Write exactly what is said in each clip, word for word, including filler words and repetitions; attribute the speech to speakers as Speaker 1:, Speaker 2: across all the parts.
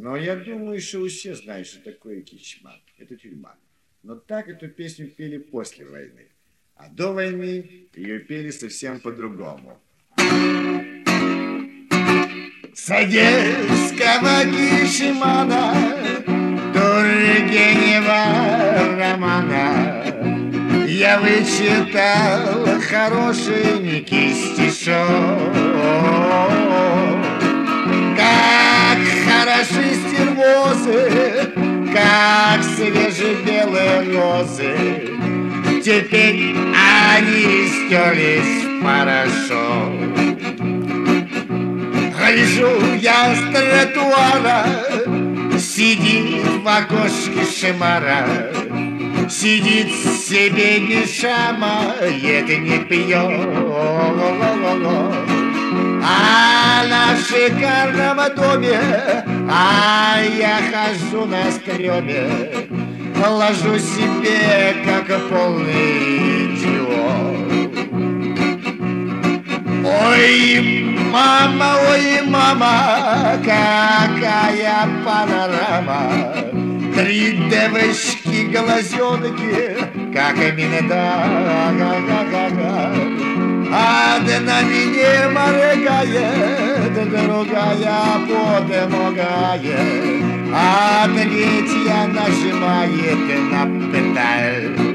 Speaker 1: Но я думаю, что все знают, что такое Кичман. Это тюрьма. Но так эту песню пели после войны. А до войны ее пели совсем по-другому. С одесского Кичмана, Тургенева романа, я вычитал хорошенький стишок. Как хороши стервозы, как свежебелые розы, теперь они стерлись в порошок. Гляжу я с тротуара, сидит в окошке шимара, сидит себе не шамает, не пьет. А на шикарном доме, а я хожу на стреме, ложу себе, как полный идиот. Ой, мама, ой, мама, какая панорама! Три девочки глазенки, как минда, одна меня моргает, другая подмогает, а третья нажимает на педаль.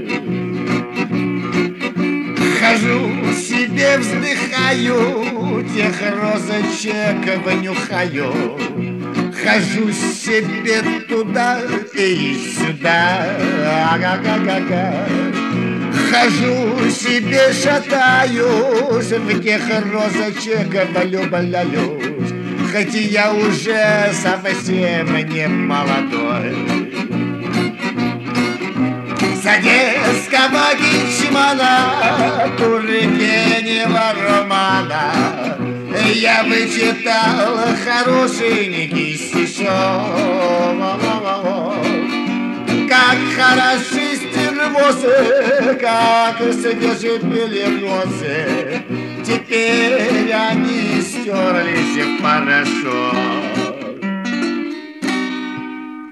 Speaker 1: Хожу себе, вздыхаю, тех розочек вынюхаю, хожу себе туда и сюда, ага-га-га-га. Хожу себе, шатаюсь, в тех розочек влюбляюсь, хоть я уже совсем не молодой. С одесского Кичмана, Тургенева романа, я вычитал хорошенький стишок. Как хороши стервозы, как свежебелые розы, теперь они стерлись в порошок.